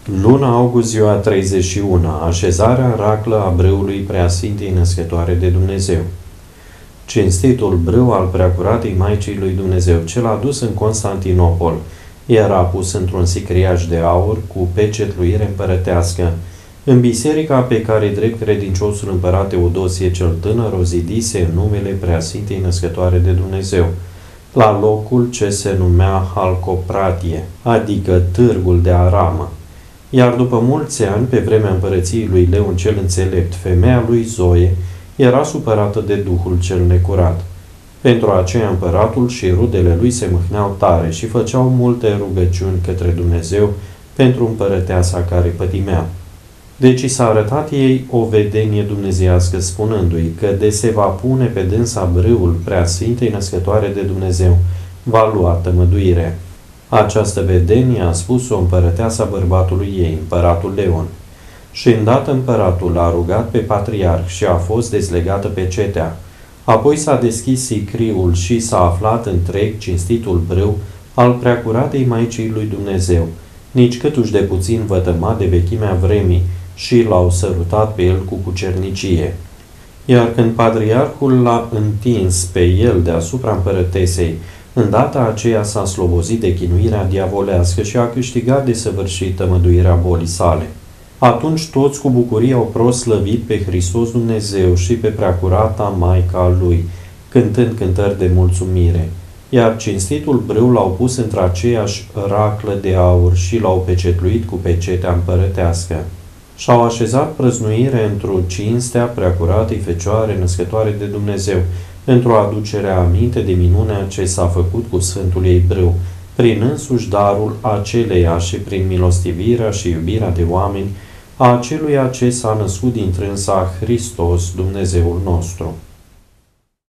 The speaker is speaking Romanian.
Luna august, ziua 31, așezarea raclă a brâului Preasfintei Născătoare de Dumnezeu. Cinstitul brâu al Preacuratei Maicii lui Dumnezeu, cel adus în Constantinopol, era pus într-un sicriaj de aur cu pecetluire împărătească, în biserica pe care drept credinciosul împărat Teodosie cel Tânăr o zidise în numele Preasfintei Născătoare de Dumnezeu, la locul ce se numea Halcopratie, adică Târgul de Aramă. Iar după mulți ani, pe vremea împărăției lui Leon cel Înțelept, femeia lui Zoe era supărată de Duhul cel necurat. Pentru aceea împăratul și rudele lui se mâhneau tare și făceau multe rugăciuni către Dumnezeu pentru împărăteasa care pătimea. Deci s-a arătat ei o vedenie dumnezeiască, spunându-i că de se va pune pe dânsa brâul Preasfintei Născătoare de Dumnezeu, va lua tămăduire. Această vedenie a spus-o împărăteasa bărbatului ei, împăratul Leon. Și îndată împăratul a rugat pe patriarh și a fost dezlegată pecetea. Apoi s-a deschis sicriul și s-a aflat întreg cinstitul brâu al Preacuratei Maicii lui Dumnezeu, nici câtuși de puțin vătămat de vechimea vremii, și l-au sărutat pe el cu cucernicie. Iar când patriarhul l-a întins pe el deasupra împărătesei, în data aceea s-a slobozit de chinuirea diavolească și a câștigat de săvârșit tămăduirea bolii sale. Atunci toți cu bucurie au proslăvit pe Hristos Dumnezeu și pe Preacurata Maica Lui, cântând cântări de mulțumire, iar cinstitul brâu l-au pus într-aceeași raclă de aur și l-au pecetluit cu pecetea împărătească. Și-au așezat prăznuire într-o cinstea Preacuratei Fecioare Născătoare de Dumnezeu, într-o aducere aminte de minunea ce s-a făcut cu Sfântul ei brâu, prin însuși darul aceleia și prin milostivirea și iubirea de oameni a aceluia ce s-a născut din trânsa Hristos, Dumnezeul nostru.